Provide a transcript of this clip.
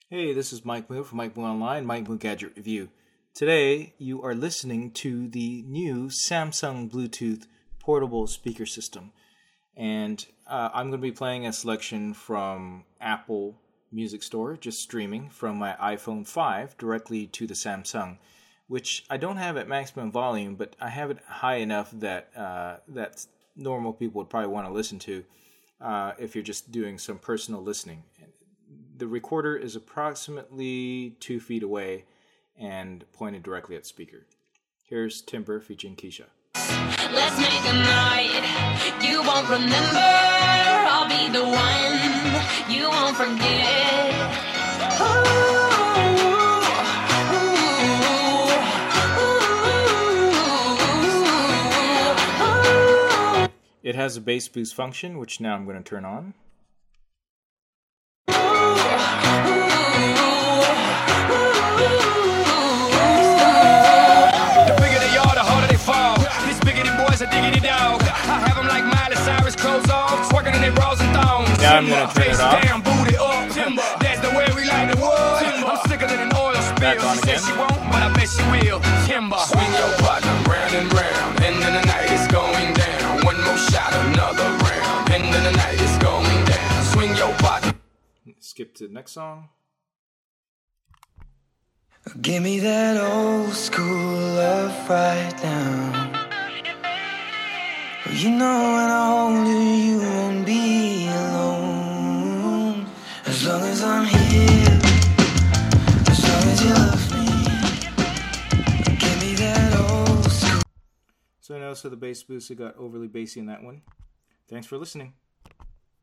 Hey, this is Mike Moo from Mike Moo Online, Mike Moo Gadget Review. Today, you are listening to the new Samsung Bluetooth portable speaker system. And I'm going to be playing a selection from Apple Music Store, just streaming from my iPhone 5 directly to the Samsung, which I don't have at maximum volume, but I have it high enough that that normal people would probably want to listen to if you're just doing some personal listening. The recorder is approximately 2 feet away and pointed directly at the speaker. Here's Timber featuring Keisha. Let's make a night you won't remember. I'll be the one you won't forget. It has a bass boost function, which now I'm going to turn on. Now I'm going to turn it off. That's the way we like the wood. I'm sicker than an oil spill. Back on again. She said she won't, but I bet she will. Timber. Swing your partner round and round. End of the night is going down. One more shot, another round. End of the night is going down. Swing your partner. Skip to the next song. Give me that old school love right now. You know when I hold you, you won't be alone. As long as I'm here, as long as you love me. Give me that old school. So notice for the bass boost, it got overly bassy in that one. Thanks for listening.